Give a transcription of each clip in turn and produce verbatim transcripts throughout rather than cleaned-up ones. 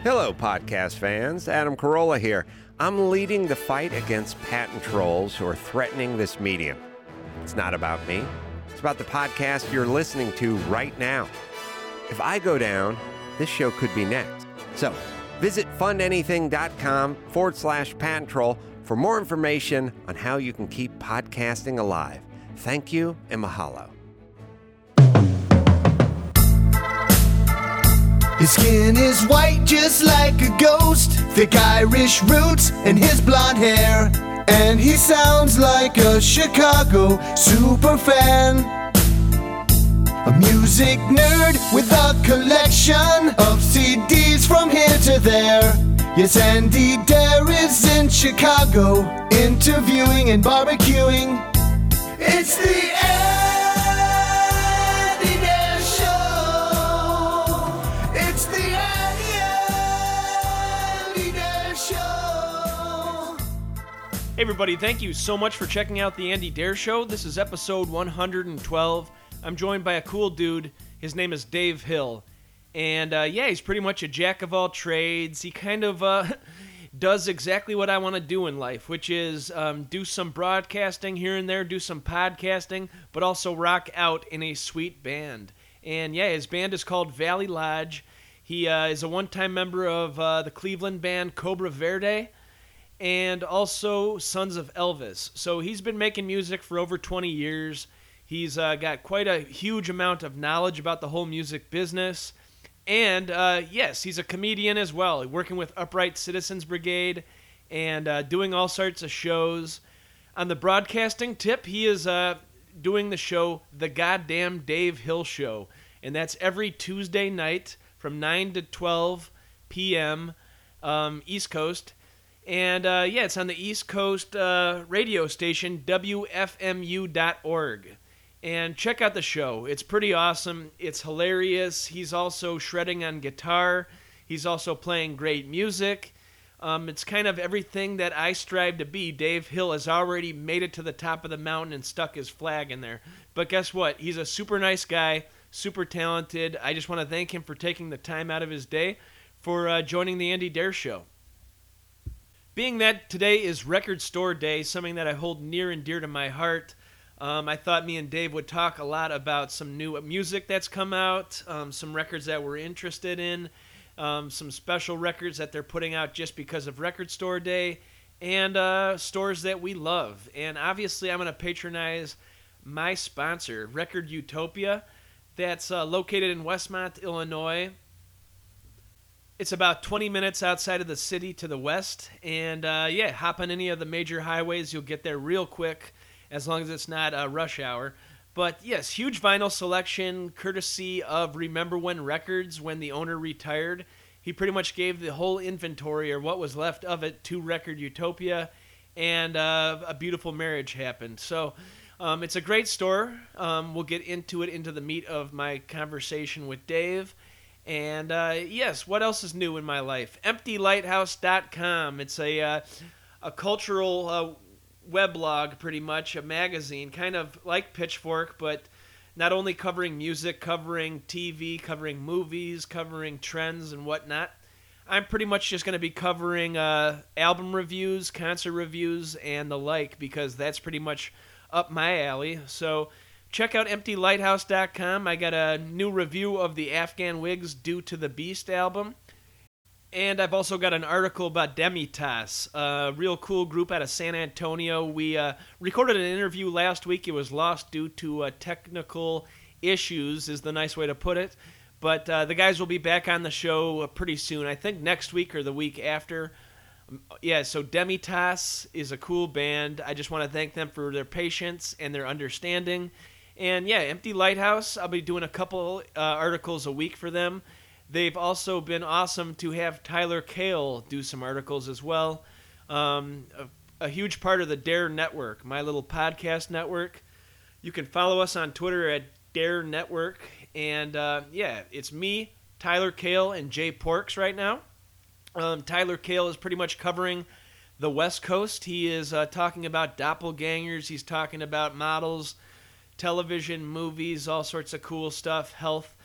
Hello, podcast fans. Adam Carolla here. I'm leading the fight against patent trolls who are threatening this medium. It's not about me. It's about the podcast you're listening to right now. If I go down, this show could be next. So visit fundanything.com forward slash patent troll for more information on how you can keep podcasting alive. Thank you and mahalo. His skin is white just like a ghost, thick Irish roots and his blonde hair. And he sounds like a Chicago superfan. A music nerd with a collection of C Ds from here to there. Yes, Andy Dare is in Chicago, interviewing and barbecuing. It's the Andy Dare Show. It's the Andy Dare Show. Hey everybody, thank you so much for checking out the Andy Dare Show. This is episode one hundred twelve. I'm joined by a cool dude. His name is Dave Hill. And, uh, yeah, he's pretty much a jack of all trades. He kind of uh, does exactly what I want to do in life, which is um, do some broadcasting here and there, do some podcasting, but also rock out in a sweet band. And, yeah, his band is called Valley Lodge. He uh, is a one-time member of uh, the Cleveland band Cobra Verde and also Sons of Elvis. So he's been making music for over twenty years. He's uh, got quite a huge amount of knowledge about the whole music business. And, uh, yes, he's a comedian as well, working with Upright Citizens Brigade and uh, doing all sorts of shows. On the broadcasting tip, he is uh, doing the show The Goddamn Dave Hill Show. And that's every Tuesday night from nine to twelve p.m. Um, East Coast. And, uh, yeah, it's on the East Coast uh, radio station, W F M U dot org. And check out the show. It's pretty awesome. It's hilarious. He's also shredding on guitar. He's also playing great music. Um, it's kind of everything that I strive to be. Dave Hill has already made it to the top of the mountain and stuck his flag in there. But guess what? He's a super nice guy, super talented. I just want to thank him for taking the time out of his day for uh, joining the Andy Dare Show. Being that today is Record Store Day, something that I hold near and dear to my heart, Um, I thought me and Dave would talk a lot about some new music that's come out, um, some records that we're interested in, um, some special records that they're putting out just because of Record Store Day, and uh, stores that we love. And obviously I'm going to patronize my sponsor, Record Utopia, that's uh, located in Westmont, Illinois. It's about twenty minutes outside of the city to the west, and uh, yeah, hop on any of the major highways, you'll get there real quick, as long as it's not a uh, rush hour. But yes, huge vinyl selection, courtesy of Remember When Records. When the owner retired, he pretty much gave the whole inventory, or what was left of it, to Record Utopia, and uh, a beautiful marriage happened. So um, it's a great store. Um, we'll get into it, into the meat of my conversation with Dave. And uh, yes, what else is new in my life? empty lighthouse dot com. It's a, uh, a cultural uh, weblog, pretty much, a magazine, kind of like Pitchfork, but not only covering music, covering T V, covering movies, covering trends and whatnot. I'm pretty much just going to be covering uh, album reviews, concert reviews, and the like, because that's pretty much up my alley. So check out empty lighthouse dot com. I got a new review of the Afghan Wigs Due to the Beast album. And I've also got an article about Demitas, a real cool group out of San Antonio. We uh, recorded an interview last week. It was lost due to uh, technical issues, is the nice way to put it. But uh, the guys will be back on the show uh, pretty soon. I think next week or the week after. Um, yeah, so Demitas is a cool band. I just want to thank them for their patience and their understanding. And yeah, Empty Lighthouse, I'll be doing a couple uh, articles a week for them. They've also been awesome to have Tyler Kale do some articles as well. Um, a, a huge part of the Dare Network, my little podcast network. You can follow us on Twitter at Dare Network. And uh, yeah, it's me, Tyler Kale, and Jay Porks right now. Um, Tyler Kale is pretty much covering the West Coast. He is uh, talking about doppelgangers. He's talking about models, television, movies, all sorts of cool stuff, health.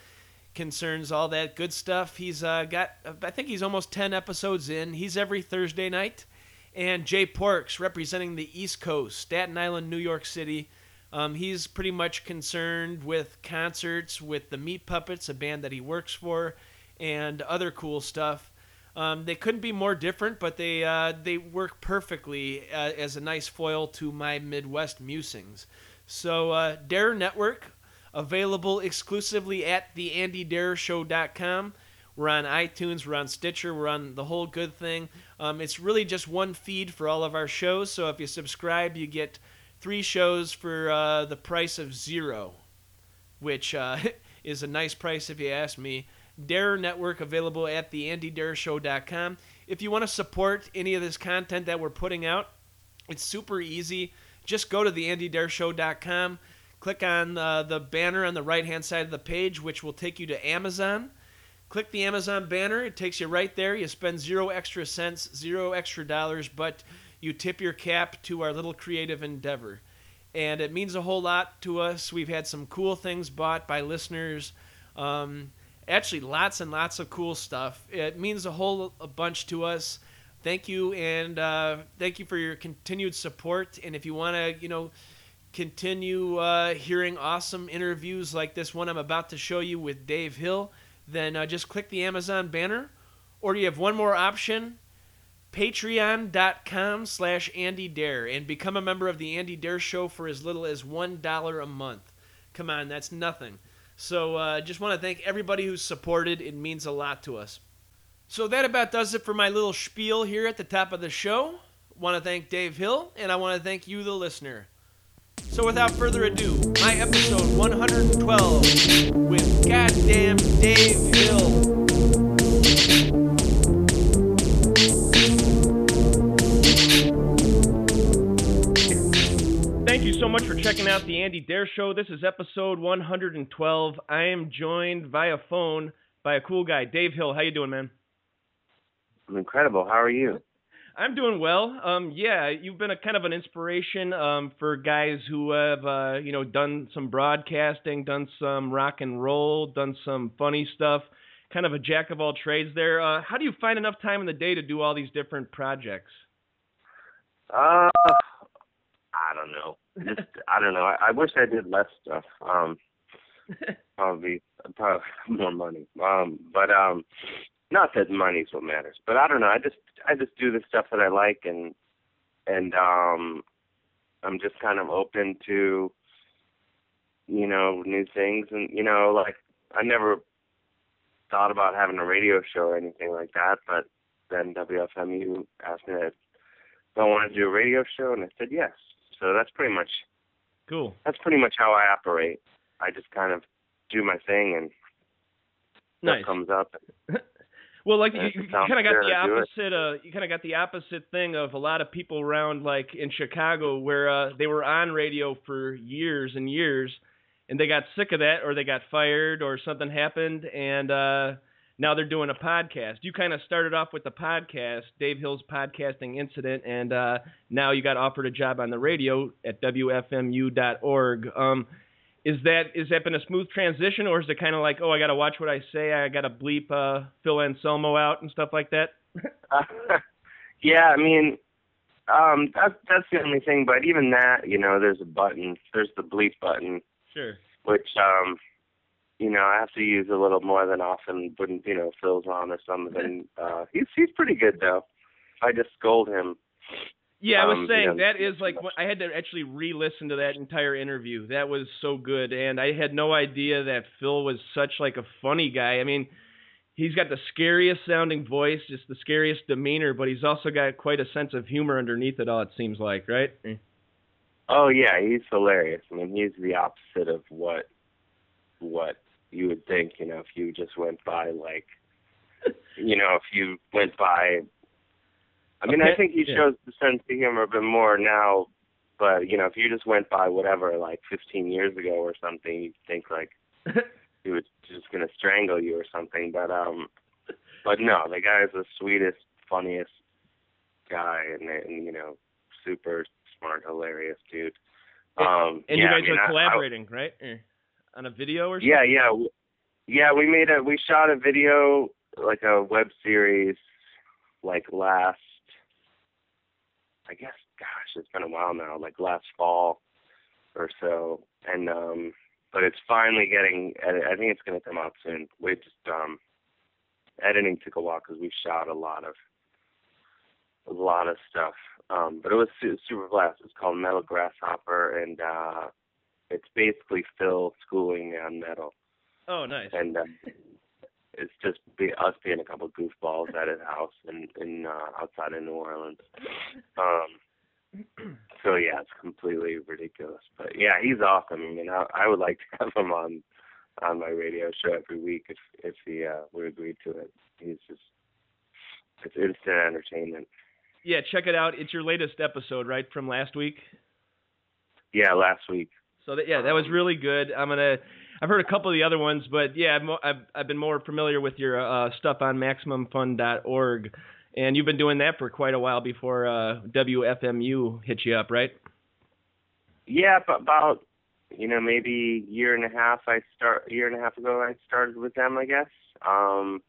concerns, all that good stuff. He's uh, got, I think he's almost ten episodes in. He's every Thursday night. And Jay Porks, representing the East Coast, Staten Island, New York City. Um, he's pretty much concerned with concerts, with the Meat Puppets, a band that he works for, and other cool stuff. Um, they couldn't be more different, but they uh, they work perfectly uh, as a nice foil to my Midwest musings. So uh, Dare Network, available exclusively at the andy dare show dot com. We're on iTunes, we're on Stitcher, we're on the whole good thing. Um, it's really just one feed for all of our shows, so if you subscribe, you get three shows for uh, the price of zero, which uh, is a nice price if you ask me. Dare Network, available at the andy dare show dot com. If you want to support any of this content that we're putting out, it's super easy. Just go to the andy dare show dot com, click on uh, the banner on the right-hand side of the page, which will take you to Amazon. Click the Amazon banner. It takes you right there. You spend zero extra cents, zero extra dollars, but you tip your cap to our little creative endeavor. And it means a whole lot to us. We've had some cool things bought by listeners. Um, actually, lots and lots of cool stuff. It means a whole a bunch to us. Thank you, and uh, thank you for your continued support. And if you want to, you know, continue uh, hearing awesome interviews like this one I'm about to show you with Dave Hill, then uh, just click the Amazon banner. Or you have one more option, patreon.com slash Andy Dare, and become a member of the Andy Dare Show for as little as one dollar a month. Come on, that's nothing. So uh, just want to thank everybody who's supported. It means a lot to us. So that about does it for my little spiel here at the top of the show. Want to thank Dave Hill, and I want to thank you, the listener. So without further ado, my episode one hundred twelve with goddamn Dave Hill. Thank you so much for checking out the Andy Dare Show. This is episode one hundred twelve. I am joined via phone by a cool guy, Dave Hill. How you doing, man? I'm incredible. How are you? I'm doing well. Um, yeah, you've been a kind of an inspiration um, for guys who have, uh, you know, done some broadcasting, done some rock and roll, done some funny stuff. Kind of a jack of all trades there. Uh, how do you find enough time in the day to do all these different projects? Uh, I don't know. Just I don't know. I, I wish I did less stuff. Um, probably probably more money. Um, but um. Not that money's what matters, but I don't know. I just I just do the stuff that I like, and and um, I'm just kind of open to, you know, new things, and you know, like I never thought about having a radio show or anything like that, but then W F M U asked me if I wanted to do a radio show, and I said yes. So that's pretty much cool. That's pretty much how I operate. I just kind of do my thing, and nice. Stuff comes up. Well, like you, you kind of got the opposite. Uh, you kind of got the opposite thing of a lot of people around, like in Chicago, where uh, they were on radio for years and years, and they got sick of that, or they got fired, or something happened, and uh, now they're doing a podcast. You kind of started off with the podcast, Dave Hill's Podcasting Incident, and uh, now you got offered a job on the radio at W F M U dot org. Um, Is that is that been a smooth transition, or is it kind of like, oh, I got to watch what I say, I got to bleep uh, Phil Anselmo out and stuff like that? uh, yeah, I mean, um, that's that's the only thing. But even that, you know, there's a button, there's the bleep button, sure, which um, you know, I have to use a little more than often when you know Phil's on or something. uh, he's he's pretty good though. I just scold him. Yeah, I was um, saying, you know, that is like, I had to actually re-listen to that entire interview. That was so good, and I had no idea that Phil was such like a funny guy. I mean, he's got the scariest sounding voice, just the scariest demeanor, but he's also got quite a sense of humor underneath it all, it seems like, right? Oh, yeah, he's hilarious. I mean, he's the opposite of what what you would think, you know, if you just went by, like, you know, if you went by... I mean, okay. I think he shows yeah. the sense of humor a bit more now, but, you know, if you just went by whatever, like fifteen years ago or something, you'd think, like, he was just going to strangle you or something. But, um, but no, the guy is the sweetest, funniest guy and, and you know, super smart, hilarious dude. Um, and yeah, you guys I mean, are I, collaborating, I, right? On a video or something? Yeah, yeah. Yeah, we made a, we shot a video, like a web series, like last, I guess, gosh, it's been a while now, like last fall or so. And, um, but it's finally getting, I think it's going to come out soon. We just, um, editing took a while because we shot a lot of, a lot of stuff. Um, but it was su- super blast. It's called Metal Grasshopper, and, uh, it's basically Phil schooling me on metal. Oh, nice. And uh, it's just be, us being a couple of goofballs at his house in, in uh, outside of New Orleans. Um, so yeah, it's completely ridiculous. But yeah, he's awesome. I mean, I, I would like to have him on on my radio show every week if if he uh, would agree to it. He's just it's instant entertainment. Yeah, check it out. It's your latest episode, right, from last week? Yeah, last week. So that, yeah, that was really good. I'm gonna. I've heard a couple of the other ones, but yeah, I've mo- I've, I've been more familiar with your uh, stuff on Maximum Fun dot org, and you've been doing that for quite a while before uh, W F M U hit you up, right? Yeah, but about you know maybe a year and a half. I start a year and a half ago. I started with them, I guess. Um,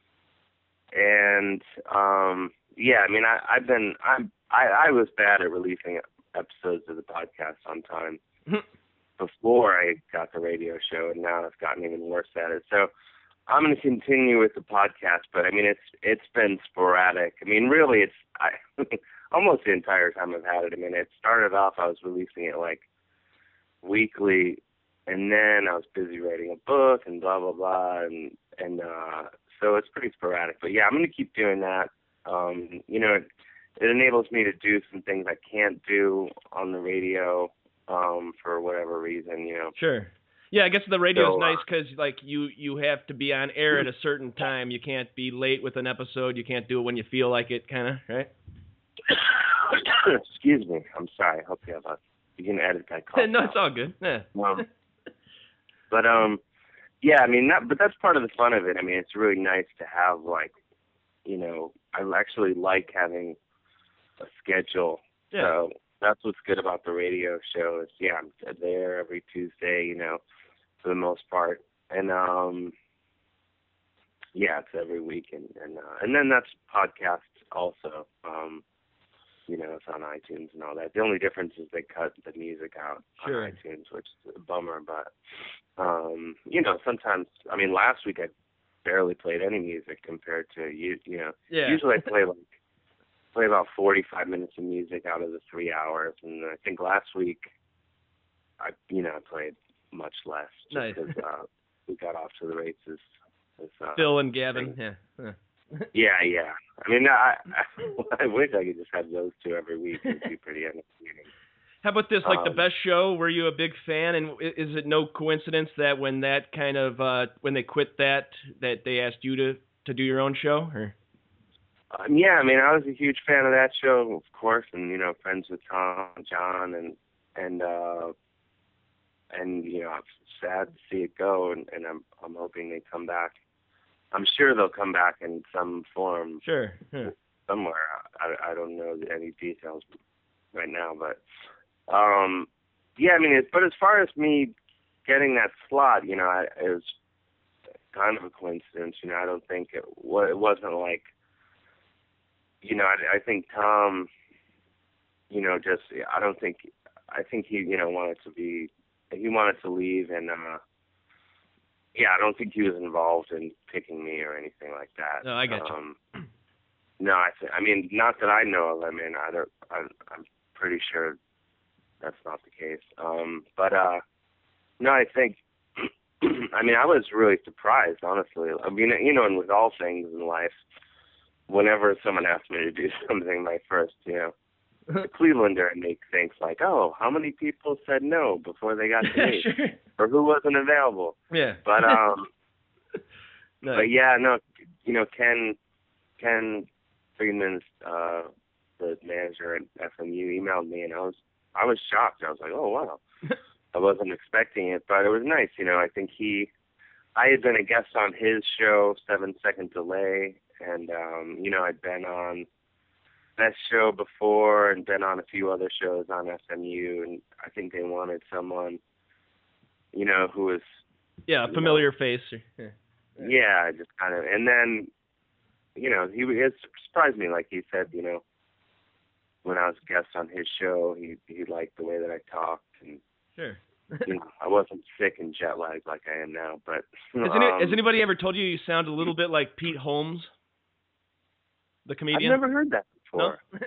and um, yeah, I mean, I, I've been I'm I, I was bad at releasing episodes of the podcast on time before I got the radio show, and now I've gotten even worse at it. So I'm going to continue with the podcast, but I mean, it's it's been sporadic. I mean, really, it's I almost the entire time I've had it. I mean, it started off I was releasing it like weekly, and then I was busy writing a book and blah blah blah, and and uh, so it's pretty sporadic. But yeah, I'm going to keep doing that. Um, you know, it, it enables me to do some things I can't do on the radio. Um, for whatever reason, you know. Sure. Yeah, I guess the radio's so, uh, nice because like you you have to be on air at a certain time. You can't be late with an episode. You can't do it when you feel like it, kind of, right? Excuse me. I'm sorry. I hope you have a. You can edit that call. No, it's all good. Yeah. Um, but um, yeah. I mean, that, but that's part of the fun of it. I mean, it's really nice to have like, you know, I actually like having a schedule. Yeah. So. That's what's good about the radio show is, yeah, I'm there every Tuesday, you know, for the most part. And, um, yeah, it's every week. And, and, uh, and then that's podcast also. Um, you know, it's on iTunes and all that. The only difference is they cut the music out sure. on iTunes, which is a bummer. But, um, you know, sometimes, I mean, last week I barely played any music compared to, you, you know, yeah. usually I play like, play about forty-five minutes of music out of the three hours, and I think last week, I you know played much less just nice. because uh, we got off to the races. With, uh, Phil and Gavin, yeah. yeah. Yeah, yeah. I mean, I, I I wish I could just have those two every week. It'd be pretty entertaining. How about this? Like um, the best show? Were you a big fan? And is it no coincidence that when that kind of uh, when they quit that, that they asked you to, to do your own show? Or Um, yeah, I mean, I was a huge fan of that show, of course, and you know, friends with Tom, John, and and uh, and you know, I'm sad to see it go, and, and I'm I'm hoping they come back. I'm sure they'll come back in some form, sure, yeah. somewhere. I I don't know any details right now, but um, yeah, I mean, it, but as far as me getting that slot, you know, I, it was kind of a coincidence. You know, I don't think it, it wasn't like. You know, I, I think Tom, you know, just, I don't think, I think he, you know, wanted to be, he wanted to leave, and, uh, yeah, I don't think he was involved in picking me or anything like that. No, I got um, you. No, I th- I mean, not that I know of. I mean, I don't, I, I'm pretty sure that's not the case. Um, but, uh, no, I think, I mean, I was really surprised, honestly. I mean, you know, and with all things in life, whenever someone asks me to do something, my first, you know, the Clevelander in me thinks like, oh, how many people said no before they got to me, sure. or who wasn't available? Yeah. But um, nice. but yeah, no, you know, Ken, Ken Friedman, uh, the manager at F M U, emailed me, and I was, I was shocked. I was like, oh wow, I wasn't expecting it, but it was nice. You know, I think he, I had been a guest on his show, Seven Second Delay. And, um, you know, I'd been on that show before and been on a few other shows on S M U. And I think they wanted someone, you know, who was Yeah, a familiar know. face. Yeah. yeah, just kind of, and then, you know, he it surprised me. Like he said, you know, when I was a guest on his show, he he liked the way that I talked, and sure. you know, I wasn't sick and jet lagged like I am now. But has, um, any, has anybody ever told you you sound a little bit like Pete Holmes, the comedian? I've never heard that before. No?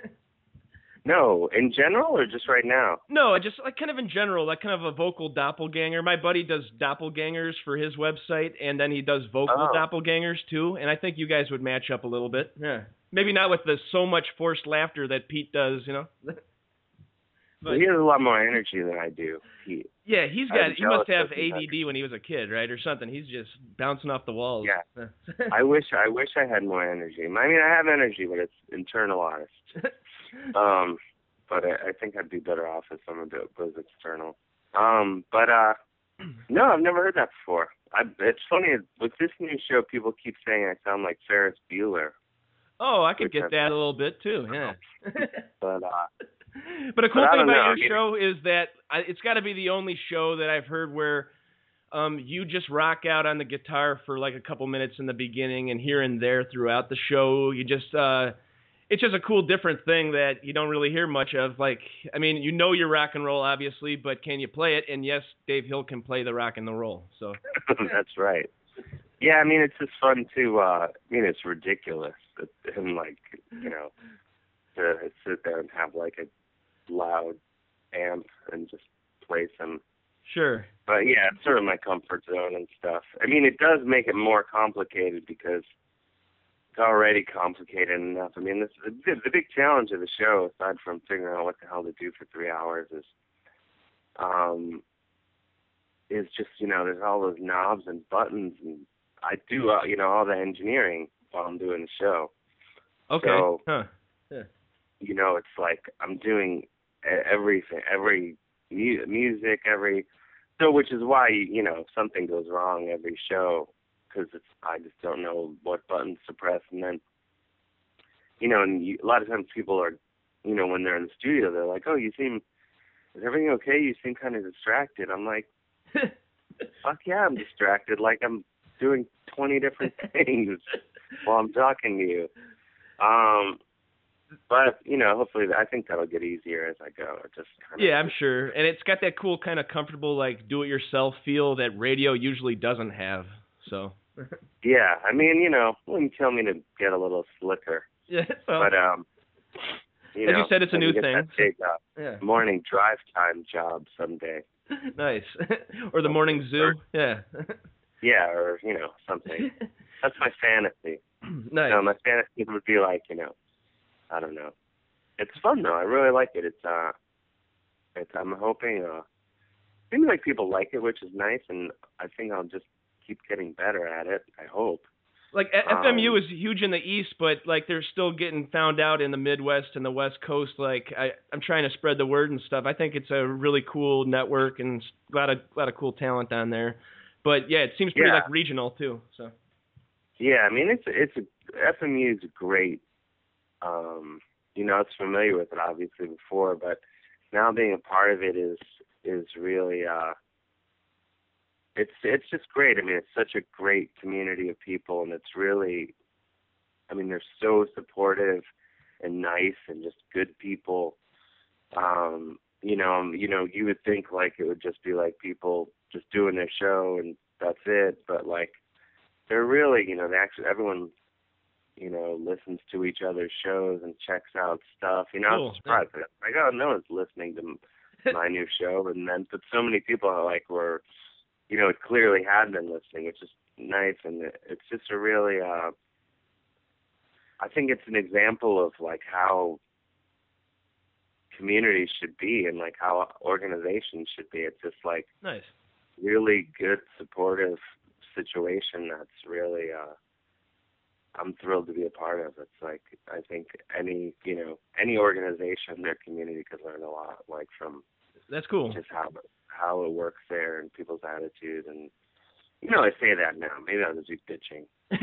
No, in general or just right now? No, just like kind of in general, like kind of a vocal doppelganger. My buddy does doppelgangers for his website, and then he does vocal oh. doppelgangers too. And I think you guys would match up a little bit. Yeah, maybe not with the so much forced laughter that Pete does, you know. But well, he has a lot more energy than I do. He, yeah, he's got. He must have A D D energy. when he was a kid, right, or something. He's just bouncing off the walls. Yeah. I wish. I wish I had more energy. I mean, I have energy, but it's internalized. Um, but I, I think I'd be better off if some of it was external. Um, but uh, no, I've never heard that before. I, it's funny with this new show, people keep saying I sound like Ferris Bueller. Oh, I could get I, that a little bit too. Yeah. but uh, but a cool but thing about know. your show is that I, it's got to be the only show that I've heard where um, you just rock out on the guitar for like a couple minutes in the beginning and here and there throughout the show. You just uh, it's just a cool, different thing that you don't really hear much of. Like, I mean, you know your rock and roll, obviously, but can you play it? And yes, Dave Hill can play the rock and the roll. So that's right. Yeah, I mean, it's just fun to. Uh, I mean, it's ridiculous, and like, you know, to sit there and have like a loud amp and just play some. Sure. But yeah, it's sort of my comfort zone and stuff. I mean, it does make it more complicated because it's already complicated enough. I mean, this, the, the big challenge of the show, aside from figuring out what the hell to do for three hours, is, um, is just, you know, there's all those knobs and buttons, and I do, uh, you know, all the engineering while I'm doing the show. Okay. So, huh. Yeah. You know, it's like I'm doing everything, every mu- music, every, so which is why, you know, something goes wrong every show, because it's I just don't know what buttons to press, and then, you know, and you, a lot of times people are, you know, when they're in the studio, they're like, oh, you seem, is everything okay? You seem kind of distracted. I'm like, fuck yeah, I'm distracted. Like I'm doing twenty different things while I'm talking to you. Um, but, you know, hopefully, I think that'll get easier as I go. It just kind of yeah, I'm sure. And it's got that cool kind of comfortable, like, do-it-yourself feel that radio usually doesn't have, so. Yeah, I mean, you know, wouldn't tell me to get a little slicker. Yeah, well, but, um, you as know, you said, it's a new get thing. That big, uh, yeah. morning drive time job someday. Nice. Or the morning zoo. Yeah. Yeah, or, you know, something. That's my fantasy. Nice. You know, my fantasy would be like, you know, I don't know. It's fun though. I really like it. It's uh, it's I'm hoping uh, seems like people like it, which is nice, and I think I'll just keep getting better at it. I hope. Like F M U um, is huge in the East, but like they're still getting found out in the Midwest and the West Coast. Like I, I'm trying to spread the word and stuff. I think it's a really cool network and a lot of a lot of cool talent on there. But yeah, it seems pretty yeah. like regional too. So. Yeah, I mean it's it's a, F M U is great. Um, you know, I was familiar with it obviously before, but now being a part of it is is really uh, it's it's just great. I mean, it's such a great community of people, and it's really, I mean, they're so supportive and nice and just good people. Um, you know, you know, you would think like it would just be like people just doing their show and that's it, but like they're really, you know, they actually everyone. you know, listens to each other's shows and checks out stuff. You know, cool. I was surprised. Yeah. Like, oh, no one's listening to my new show. And then, but so many people are like were, you know, clearly had been listening, which is nice. And it's just a really, uh, I think it's an example of like how communities should be and like how organizations should be. It's just like nice, really good, supportive situation that's really, uh, I'm thrilled to be a part of. It's like I think any you know any organization, their community could learn a lot, like from that's cool. Just how how it works there and people's attitude, and you know I say that now. Maybe I'll just be bitching.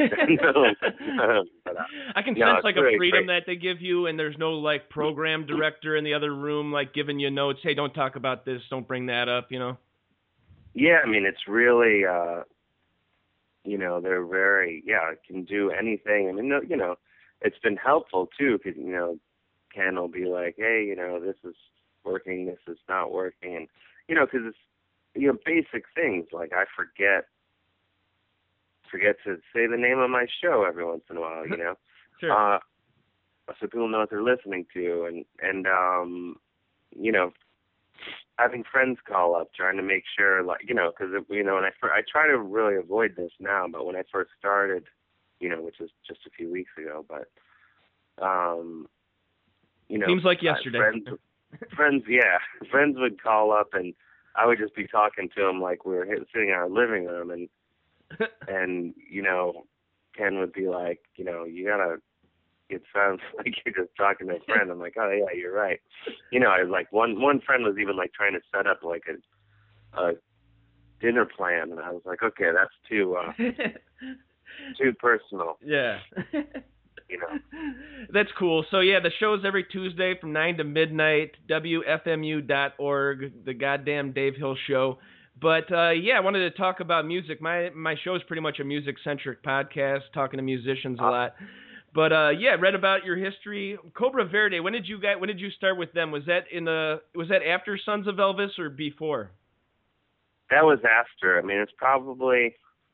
but, uh, I can no, sense like really a freedom great. that they give you, and there's no like program director in the other room like giving you notes. Hey, don't talk about this. Don't bring that up. You know. yeah, I mean, it's really, uh, you know, they're very, yeah, can do anything. I mean, no, you know, it's been helpful too, because, you know, Ken will be like, hey, you know, this is working, this is not working. And, you know, because it's, you know, basic things like I forget, forget to say the name of my show every once in a while, you know, Sure. uh, so people know what they're listening to. And, and, um, you know, having friends call up, trying to make sure, like, you know, because, you know, when I, fir- I try to really avoid this now, but when I first started, you know, which was just a few weeks ago, but, um, you know. Seems like yesterday. Friends, friends, yeah. Friends would call up, and I would just be talking to them like we were sitting in our living room, and, and, you know, Ken would be like, you know, you got to, it sounds like you're just talking to a friend. I'm like, oh, yeah, you're right. You know, I was like, one one friend was even, like, trying to set up, like, a, a dinner plan, and I was like, okay, that's too, uh, too personal. Yeah. You know. That's cool. So, yeah, the show's every Tuesday from nine to midnight, W F M U dot org, the goddamn Dave Hill Show. But, uh, yeah, I wanted to talk about music. My my show is pretty much a music-centric podcast, talking to musicians a Uh, lot. But, uh, yeah, read about your history. Cobra Verde, when did you guys, when did you start with them? Was that in the, was that after Sons of Elvis or before? That was after. I mean, it's probably...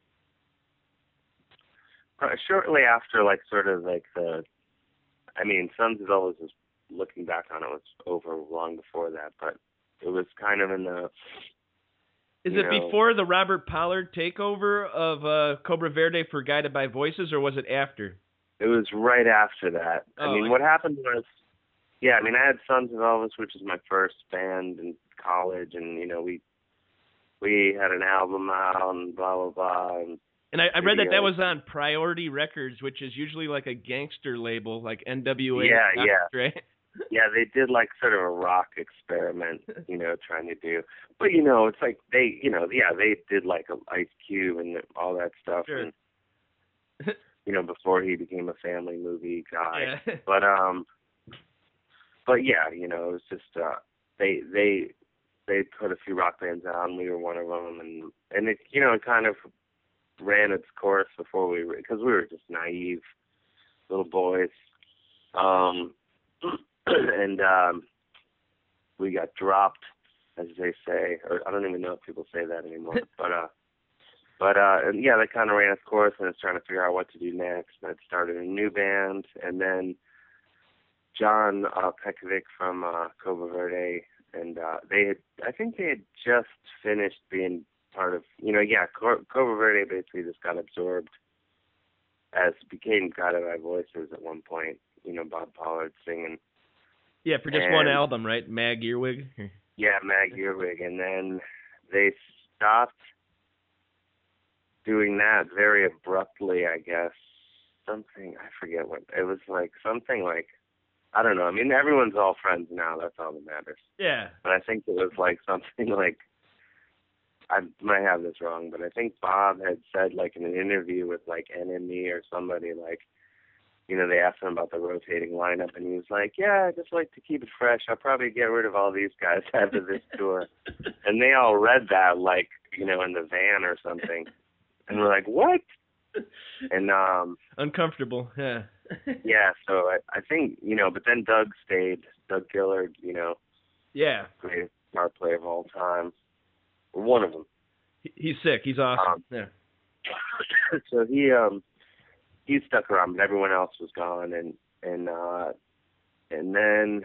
shortly after, like, sort of like the, I mean, Sons of Elvis was, looking back on it, was over long before that, but it was kind of in the, Is you it know, before the Robert Pollard takeover of uh, Cobra Verde for Guided by Voices, or was it after? it was right after that. Oh, I mean, I- what happened was, yeah, I mean, I had Sons of Elvis, which was my first band in college, and, you know, we, we had an album out and blah, blah, blah, and And I, I read that that videos. was on Priority Records, which is usually like a gangster label, like N W A. Yeah, yeah. Right? Yeah, they did like sort of a rock experiment, you know, trying to do. But, you know, it's like they, you know, yeah, they did like a Ice Cube and all that stuff. Sure. And, you know, before he became a family movie guy. Yeah. But, um, but yeah, you know, it was just, uh, they, they, they put a few rock bands out and we were one of them. And, and it, you know, it kind of ran its course before we were, because we were just naive little boys. Um, and um, we got dropped, as they say, or I don't even know if people say that anymore. But uh, but uh, and yeah, that kind of ran its course, and it's trying to figure out what to do next. And I started a new band, and then John uh, Pekovic from uh, Cobra Verde, and uh, they had, I think they had just finished being part of, you know, yeah, Co- Cobra Verde basically just got absorbed as became Guided by Voices at one point. You know, Bob Pollard singing. Yeah, for just And- one album, right? Mag Earwig. Yeah, Mag Earwig, and then they stopped doing that very abruptly, I guess. Something, I forget what, it was like something like, I don't know, I mean, everyone's all friends now, that's all that matters. Yeah. But I think it was like something like, I might have this wrong, but I think Bob had said like in an interview with like N M E or somebody, like, you know, they asked him about the rotating lineup, and he was like, yeah, I just like to keep it fresh. I'll probably get rid of all these guys after this tour. And they all read that, like, you know, in the van or something. And we're like, what? And, um, Uncomfortable, yeah. yeah, so I, I think, you know, but then Doug stayed. Doug Gillard, you know, Yeah. greatest guitar player of all time. Or one of them. He- He's sick. He's awesome. Um, yeah. So he, um, he stuck around, but everyone else was gone, and and uh, and then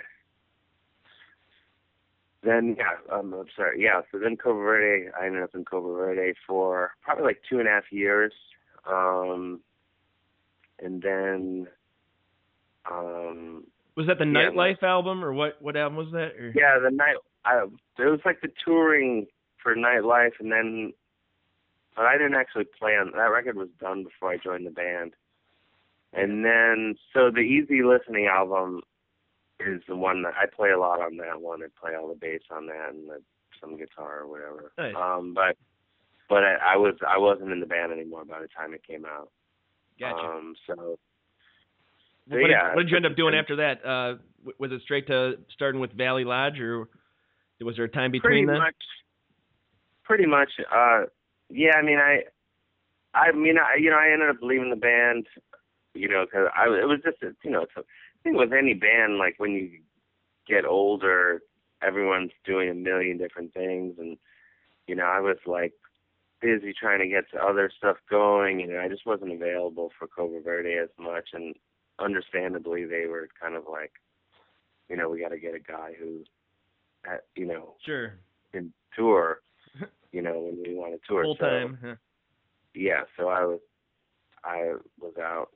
then yeah, um, I'm sorry, yeah. So then Cobra Verde, I ended up in Cobra Verde for probably like two and a half years, um, and then um, Was that the yeah, Nightlife album, or what? What album was that? Or? yeah, the night. I, it was like the touring for Nightlife, and then, but I didn't actually play on that record. Was done before I joined the band. And then, so the Easy Listening album is the one that I play a lot on that one. I play all the bass on that and the, some guitar or whatever. Nice. Um, but but I, I was I wasn't in the band anymore by the time it came out. Gotcha. Um, so, so what, yeah. did, what did you end up doing after that? Uh, w- was it straight to starting with Valley Lodge, or was there a time between Pretty that? much. pretty much. Uh, yeah, I mean, I, I mean, I, you know, I ended up leaving the band, you know, because I, it was just, a, you know, it's a thing with any band. Like when you get older, everyone's doing a million different things, and you know, I was like busy trying to get to other stuff going, and I just wasn't available for Cobra Verde as much. And understandably, they were kind of like, you know, we got to get a guy who, uh, you know, sure, can tour, you know, when we want to tour full time. So, huh. yeah, so I was, I was out.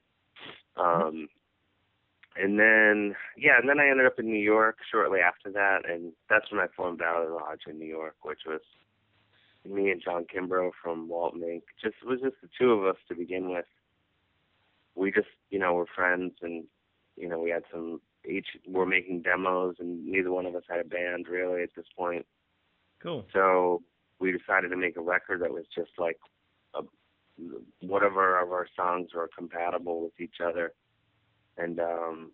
Um, and then, yeah, and then I ended up in New York shortly after that, and that's when I formed Valley Lodge in New York, which was me and John Kimbrough from Walton Incorporated. Just it was just the two of us to begin with. We just, you know, were friends, and you know, we had some each were making demos, and neither one of us had a band really at this point. Cool. So we decided to make a record that was just like a, whatever of our songs were compatible with each other, and um,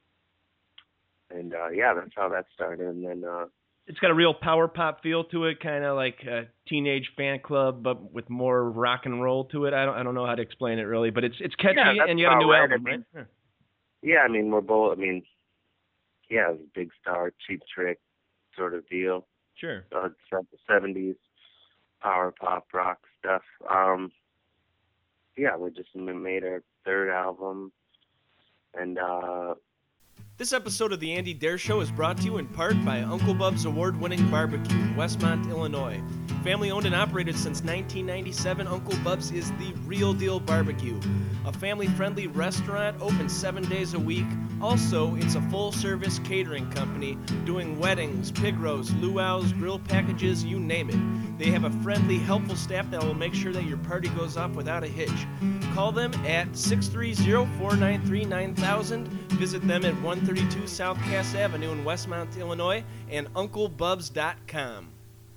and uh, yeah, that's how that started. And then uh, it's got a real power pop feel to it, kind of like a Teenage Fan Club, but with more rock and roll to it. I don't, I don't know how to explain it really, but it's it's catchy, yeah, and you got a new right. album, I mean, right? Yeah, I mean we're both. I mean, yeah, it was a Big Star, Cheap Trick sort of deal. Sure. Uh, seventies power pop rock stuff. Um, yeah, we just made our third album, and uh, This episode of The Andy Dare Show is brought to you in part by Uncle Bub's award-winning barbecue in Westmont, Illinois. Family owned and operated since nineteen ninety-seven, Uncle Bub's is the real deal barbecue. A family-friendly restaurant open seven days a week. Also, it's a full-service catering company doing weddings, pig roasts, luau's, grill packages, you name it. They have a friendly, helpful staff that will make sure that your party goes off without a hitch. Call them at six three zero, four nine three, nine thousand. Visit them at one thirty-two South Cass Avenue in Westmont, Illinois, and uncle bubs dot com.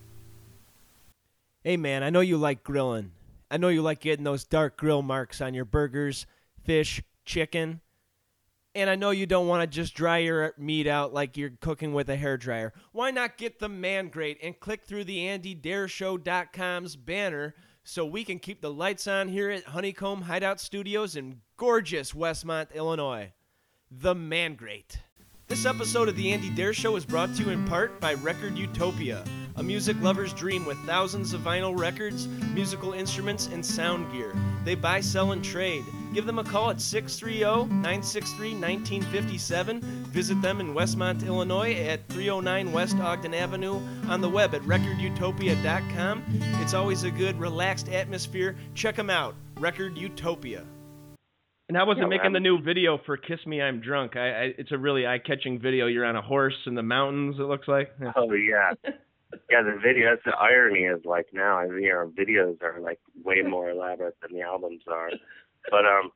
Hey man, I know you like grilling. I know you like getting those dark grill marks on your burgers, fish, chicken. And I know you don't want to just dry your meat out like you're cooking with a hairdryer. Why not get the Man Grate and click through the Andy Dare Show dot com's banner so we can keep the lights on here at Honeycomb Hideout Studios in gorgeous Westmont, Illinois. The Man Grate. This episode of The Andy Dare Show is brought to you in part by Record Utopia, a music lover's dream with thousands of vinyl records, musical instruments, and sound gear. They buy, sell, and trade. Give them a call at six three zero, nine six three, one nine five seven. Visit them in Westmont, Illinois at three oh nine West Ogden Avenue. On the web at record utopia dot com. It's always a good, relaxed atmosphere. Check them out. Record Utopia. And how was Yeah, it making I'm- the new video for Kiss Me, I'm Drunk? I, I, it's a really eye-catching video. You're on a horse in the mountains, it looks like. Yeah. oh yeah, yeah. The video. That's the irony is like now. I mean, our videos are like way more elaborate than the albums are. But um,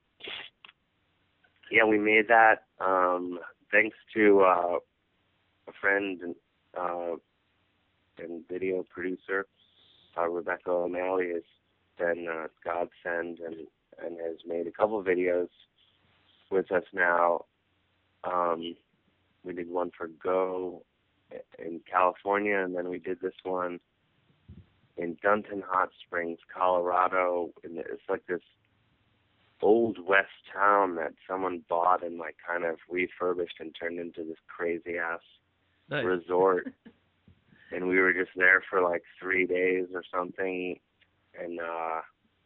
yeah, we made that um thanks to uh, a friend and uh, and video producer uh, Rebecca O'Malley has been uh, godsend and and has made a couple of videos with us now. Um, we did one for Go in California, and then we did this one in Dunton Hot Springs, Colorado. And it's like this old west town that someone bought and like kind of refurbished and turned into this crazy ass Nice. resort. And we were just there for like three days or something, and uh,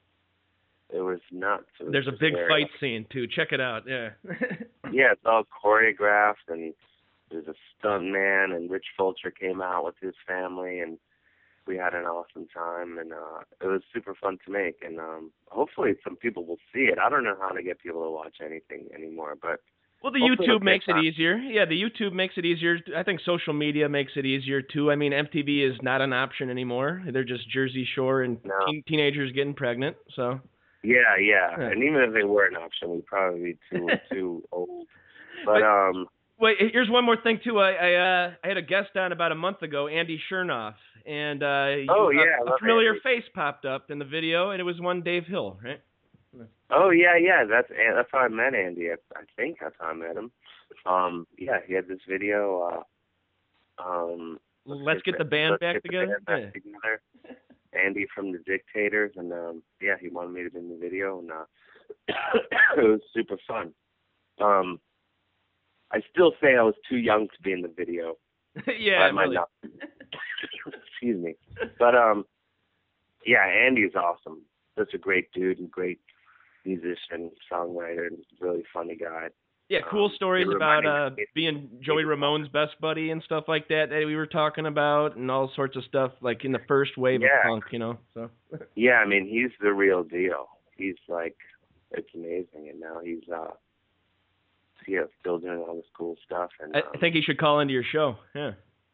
it was nuts. It was There's a just big very- fight scene, too. Check it out, yeah. Yeah, it's all choreographed, and there's a stunt man, and Rich Fulcher came out with his family, and we had an awesome time, and uh, it was super fun to make, and um, hopefully some people will see it. I don't know how to get people to watch anything anymore, but Well, the hopefully it'll YouTube makes take it off. easier. Yeah, the YouTube makes it easier. I think social media makes it easier, too. I mean, M T V is not an option anymore. They're just Jersey Shore and No. teen- teenagers getting pregnant, so... Yeah, yeah, Yeah. and even if they were an option, we'd probably be too too old. But But- um, Wait, here's one more thing too. I I, uh, I had a guest on about a month ago, Andy Chernoff, and uh, Oh, you- yeah, I a, a love familiar Andy. face popped up in the video, and it was one Dave Hill, right? oh yeah, yeah, that's that's how I met Andy. I, I think that's how I met him. Um, yeah, he had this video. Uh, um, let's get the band let's back get the together. band back Yeah. together. Andy from the Dictators, and um, yeah, he wanted me to be in the video, and uh, it was super fun. Um, I still say I was too young to be in the video. Yeah, I might really. not. Excuse me, but um, yeah, Andy's awesome. Such a great dude and great musician, songwriter, and really funny guy. Yeah, cool Um, stories it about reminded uh, me- being Joey Ramone's best buddy and stuff like that that we were talking about, and all sorts of stuff like in the first wave Yeah. of punk, you know. So. Yeah, I mean, he's the real deal. He's like, it's amazing, and now he's uh, yeah, still doing all this cool stuff. And I, um, I think he should call into your show. Yeah.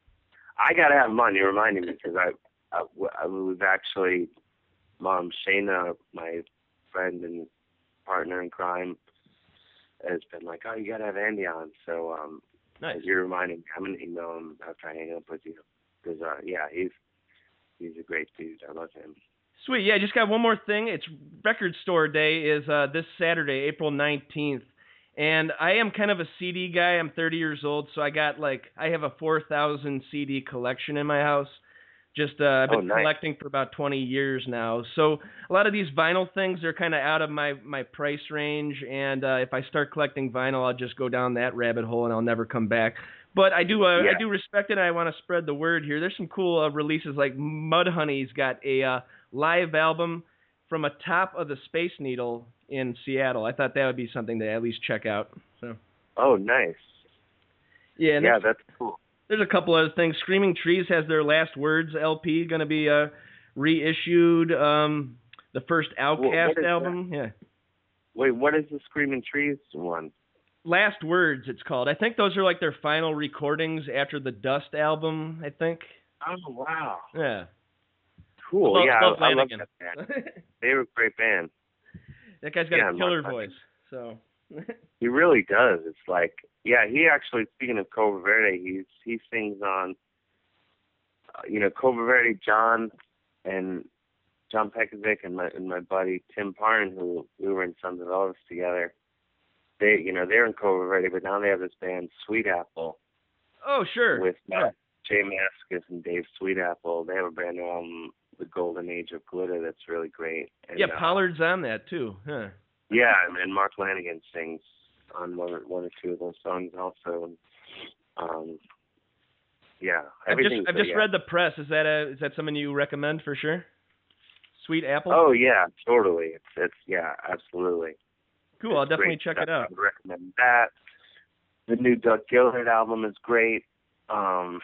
I gotta have him on. You reminded me because I, I, I was actually, Mom Shayna, my friend and partner in crime, has been like, oh, you gotta have Andy on. So um, Nice. you're reminding me. I'm gonna email him after I hang up with you because uh, yeah, he's he's a great dude. I love him. Sweet. Yeah, just got one more thing. It's Record Store Day is uh, this Saturday, April nineteenth. And I am kind of a C D guy. I'm thirty years old, so I got like, I have a four thousand C D collection in my house. Just, uh, I've been Oh, nice. collecting for about twenty years now. So a lot of these vinyl things are kind of out of my, my price range. And uh, if I start collecting vinyl, I'll just go down that rabbit hole and I'll never come back. But I do, uh, Yeah. I do respect it. And I want to spread the word here. There's some cool uh, releases, like Mudhoney's got a uh, live album from atop of the Space Needle in Seattle. I thought that would be something to at least check out. So Oh, nice. yeah, and Yeah, there's, that's cool. there's a couple other things. Screaming Trees has their Last Words L P going to be uh, reissued. Um, the first Outkast what is album, yeah. Wait, what is the Screaming Trees one? Last Words, it's called. I think those are like their final recordings after the Dust album. I think. Oh, wow. Yeah. Cool. Love- yeah, love I, I love Flanagan. that band. They were a great band. That guy's got Yeah, a killer Mark voice. So. He really does. It's like, yeah, he actually, speaking of Cova Verde, he's, he sings on, uh, you know, Cova Verde, John, and John Pekovic and my and my buddy Tim Parn, who we were in Sons of Elvis together. They, you know, they're in Cova Verde, but now they have this band, Sweet Apple, Oh sure. with uh, yeah. Jay Mascis and Dave Sweetapple. They have a brand new album, The Golden Age of Glitter, that's really great. And, Yeah, uh, Pollard's on that too. Huh. Yeah, and Mark Lanigan sings on one or, one or two of those songs also. And, um, yeah, I've just everything's I've uh, just yeah. read The Press. Is that a is that something you recommend for sure? Sweet Apple. Oh yeah, totally. It's it's yeah, absolutely. cool. I'll It's definitely great check stuff. it out. I would recommend that. The new Doug Gillard album is great. Um,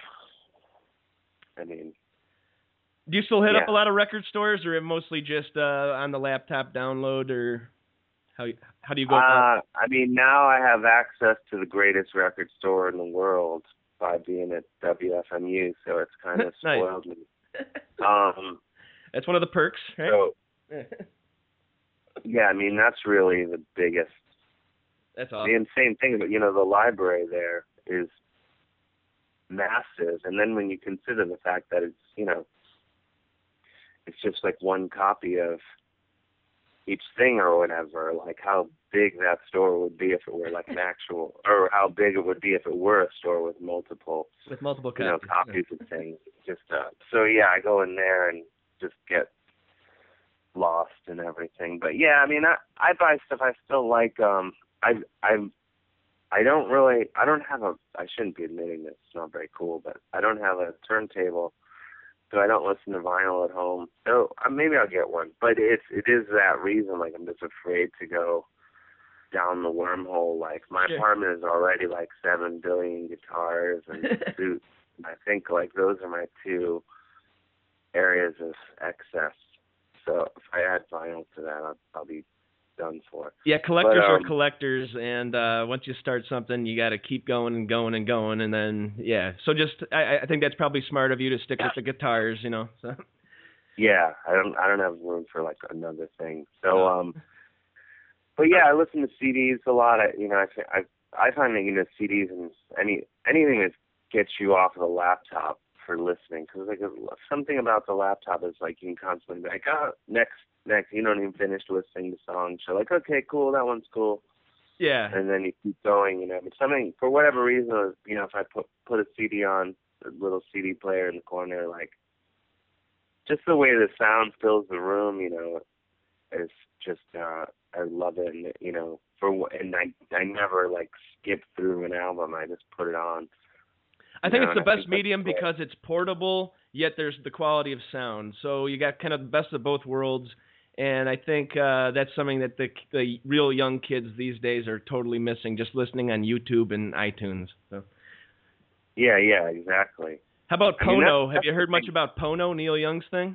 I mean, Do you still hit up Yeah. a lot of record stores, or mostly just uh, on the laptop download, or how how do you go? about uh, I mean, now I have access to the greatest record store in the world by being at W F M U, so it's kind of Nice. spoiled me. Um, That's one of the perks, right? so yeah, I mean that's really the biggest. That's The awesome. insane thing, but you know, the library there is massive, and then when you consider the fact that it's, you know, it's just like one copy of each thing or whatever, like how big that store would be if it were like an actual, or how big it would be if it were a store with multiple, With multiple you know, copies. copies of things. Just uh, so yeah, I go in there and just get lost and everything. But yeah, I mean, I I buy stuff I still like. Um, I I I don't really, I don't have a, I shouldn't be admitting this, it's not very cool, but I don't have a turntable, so I don't listen to vinyl at home. So uh, maybe I'll get one, but it's, it is that reason, like I'm just afraid to go down the wormhole. Like my Sure. apartment is already like seven billion guitars and suits. I think like those are my two areas of excess. So if I add vinyl to that, I'll, I'll be done for. Yeah, collectors But, are um, collectors, and uh, once you start something, you got to keep going and going and going, and then yeah. So just, I, I think that's probably smart of you to stick with the guitars, you know. So. Yeah, I don't I don't have room for like another thing. So No. um, but yeah, I listen to C Ds a lot. I you know I I I find that you know C Ds and any anything that gets you off of the laptop for listening, because like something about the laptop is like you can constantly be like, oh, next next you don't even finish listening to songs. You're like, okay, cool, that one's cool. Yeah. And then you keep going, you know. But something, for whatever reason, you know, if I put put a C D on, little C D player in the corner, like just the way the sound fills the room, you know, is just uh, I love it, and you know, for and I I never like skip through an album. I just put it on. I think know, it's the and I best think medium that's because it's portable, yet there's the quality of sound. So you got kind of the best of both worlds. And I think uh, that's something that the the real young kids these days are totally missing, just listening on YouTube and iTunes. So. Yeah, yeah, exactly. How about I mean, Pono? that's- Have you that's heard the much thing. about Pono, Neil Young's thing?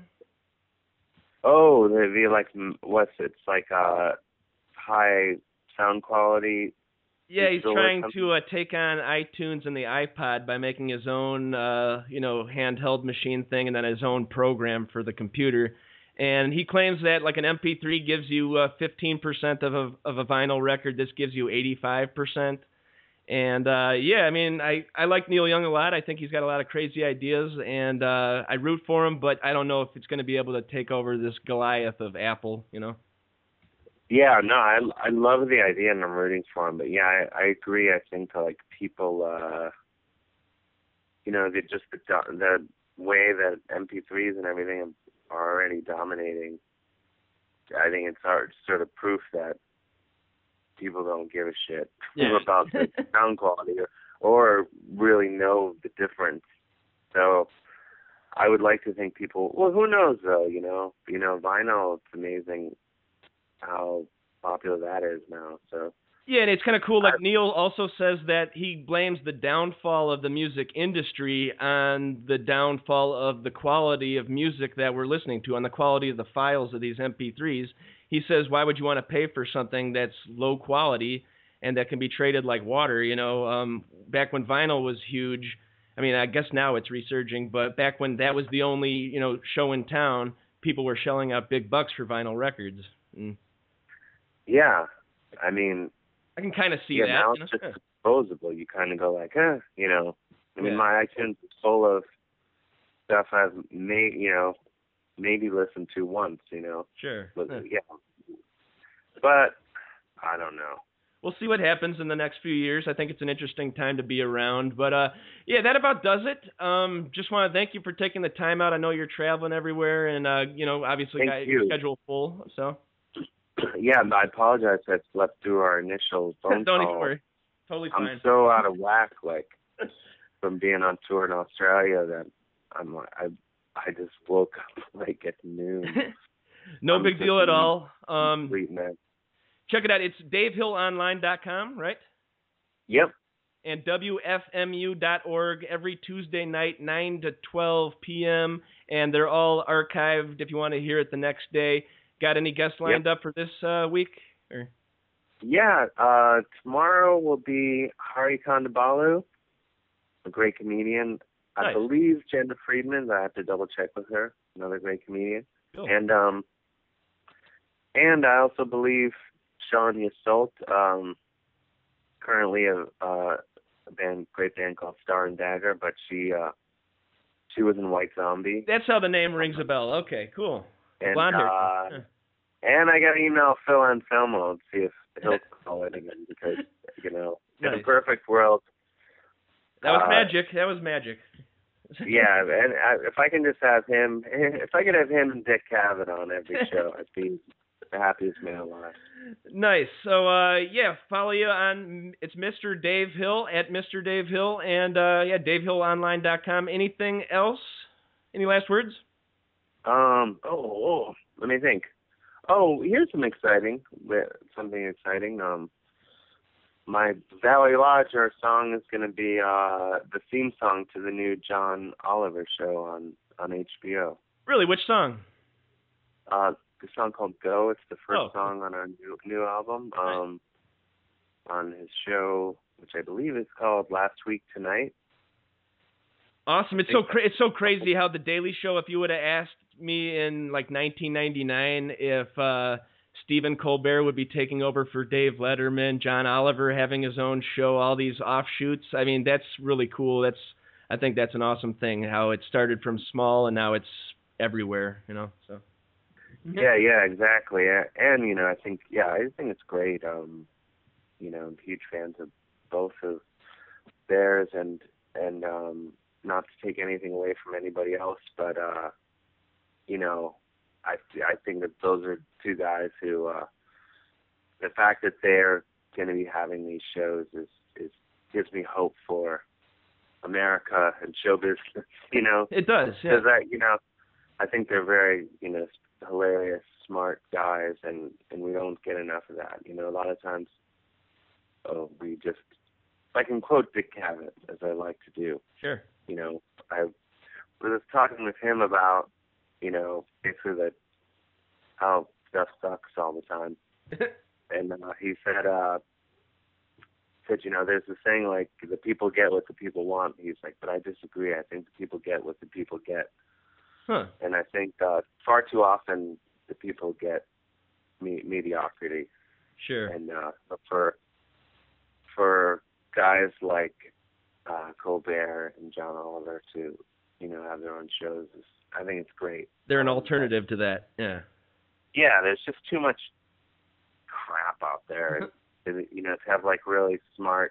Oh, the, the like m- what's it? It's like uh high sound quality. Yeah, he's digital or trying something? to uh, take on iTunes and the iPod by making his own, uh, you know, handheld machine thing and then his own program for the computer. And he claims that like an M P three gives you uh, fifteen percent of a of a vinyl record. This gives you eighty-five percent. And uh, yeah, I mean, I, I like Neil Young a lot. I think he's got a lot of crazy ideas, and uh, I root for him. But I don't know if it's going to be able to take over this Goliath of Apple. You know. Yeah, no, I I love the idea and I'm rooting for him. But yeah, I, I agree. I think like people, uh, you know, they just the do- the way that M P threes and everything are already dominating. I think it's hard, sort of proof that people don't give a shit Yeah. about the sound quality or, or really know the difference. So I would like to think people. Well, who knows though? You know, you know, vinyl. It's amazing how popular that is now. So Yeah, and it's kind of cool. Like Neil also says that he blames the downfall of the music industry on the downfall of the quality of music that we're listening to, on the quality of the files of these M P threes. He says, why would you want to pay for something that's low quality and that can be traded like water? You know, um, back when vinyl was huge, I mean, I guess now it's resurging, but back when that was the only, you know, show in town, people were shelling out big bucks for vinyl records. Mm. yeah, I mean, I can kind of see yeah, that. now you it's know? just disposable. You kind of go like, eh, you know. I mean, Yeah. my iTunes is full of stuff I've may, you know, maybe listened to once, you know. Sure. But, Yeah. yeah. But I don't know. We'll see what happens in the next few years. I think it's an interesting time to be around. But, uh, yeah, that about does it. Um, just want to thank you for taking the time out. I know you're traveling everywhere and, uh, you know, obviously Thank got you. your schedule full. So Yeah, I apologize. I slept through our initial phone don't even call. worry. Totally I'm fine. so out of whack, like from being on tour in Australia, that I'm like, I I just woke up like at noon. No I'm big just deal at a all. Um, complete mess. check it out. It's dave hill online dot com, right? Yep. And W F M U dot org every Tuesday night, nine to twelve p.m. And they're all archived if you want to hear it the next day. Got any guests lined up for this uh, week? Or? Yeah. Uh, tomorrow will be Hari Kondabolu, a great comedian. I Nice. believe Jenda Friedman. I have to double check with her. Another great comedian. Cool. And um, and I also believe Sean Yasult, um, currently a, uh, a band, great band called Star and Dagger, but she uh, she was in White Zombie. That's how the name rings a bell. Okay, cool. And Blonde hair. uh, Huh. and I got to email Phil Anselmo and see if he'll call it again because you know in a Nice. perfect world. That was uh, magic. That was magic. Yeah, and I, if I can just have him, if I could have him and Dick Cavett on every show, I'd be the happiest man alive. Nice. So, uh, yeah, follow you on, it's Mister Dave Hill, at Mister Dave Hill, and, uh, yeah, dave hill online dot com. Anything else? Any last words? Um. Oh, oh, let me think. Oh, here's some exciting, something exciting. Um, my Valley Lodge, our song is going to be uh the theme song to the new John Oliver show on on H B O. Really, which song? Uh, the song called "Go." It's the first Oh. song on our new new album. Um, on his show, which I believe is called "Last Week Tonight." Awesome. It's so cra- it's so crazy how the Daily Show, if you would have asked me in like nineteen ninety-nine if uh, Stephen Colbert would be taking over for Dave Letterman, John Oliver having his own show, all these offshoots, I mean, that's really cool. That's I think that's an awesome thing, how it started from small and now it's everywhere, you know. So Yeah, yeah, exactly. Yeah, and you know, I think yeah, I think it's great. Um, you know, I'm huge fans of both of theirs and and um, not to take anything away from anybody else, but uh, you know, I I think that those are two guys who uh, the fact that they're going to be having these shows is is gives me hope for America and show business. You know, it does. Yeah. Because I, you know, I think they're very, you know, hilarious, smart guys, and and we don't get enough of that. You know, a lot of times, oh, we just, I can quote Dick Cavett, as I like to do. Sure. You know, I was talking with him about, you know, basically that how stuff sucks all the time, and uh, he said, uh, said, you know, there's this saying like the people get what the people want. He's like, but I disagree. I think the people get what the people get. Huh. And I think uh, far too often the people get me- mediocrity. Sure. And uh, for for guys like uh, Colbert and John Oliver to, you know, have their own shows, is, I think it's great. They're an alternative to that. Yeah. Yeah, there's just too much crap out there. You know, to have like really smart,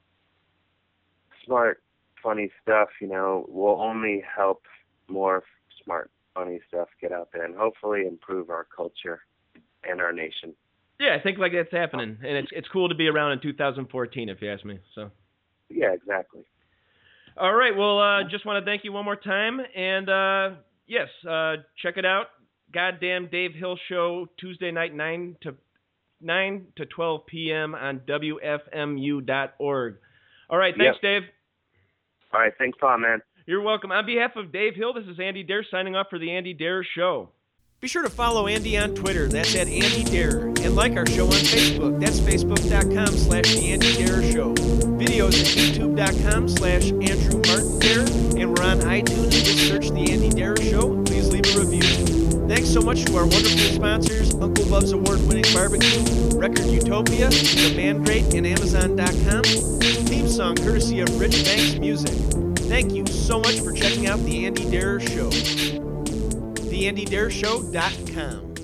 smart, funny stuff, you know, will only help more smart, funny stuff get out there and hopefully improve our culture and our nation. Yeah, I think like that's happening, and it's it's cool to be around in two thousand fourteen, if you ask me. So. Yeah, exactly. All right. Well, uh, just want to thank you one more time, and uh, yes, uh, check it out. Goddamn Dave Hill Show, Tuesday night, nine to. nine to twelve p.m. on W F M U dot org. All right, thanks, yep. Dave. All right, thanks, Tom, man. You're welcome. On behalf of Dave Hill, this is Andy Dare signing off for the Andy Dare Show. Be sure to follow Andy on Twitter. That's at Andy Dare. And like our show on Facebook. That's facebook.com slash the Andy Dare Show. Videos at youtube.com slash Andrew Martin Dare. And we're on iTunes. Just search the Andy Dare Show. Please leave a review. Thanks so much to our wonderful sponsors, Uncle Bub's award-winning barbecue, Record Utopia, The Band Great, and Amazon dot com. Theme song courtesy of Rich Banks Music. Thank you so much for checking out The Andy Dare Show. the andy dare show dot com.